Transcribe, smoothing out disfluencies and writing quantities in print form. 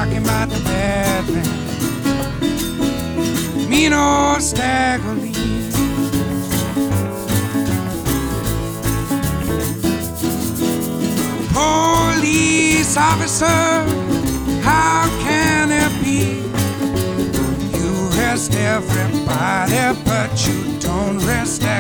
talking about the bad man, mean old Staggerly. Police officer, how can it be? You arrest everybody, but you don't arrest that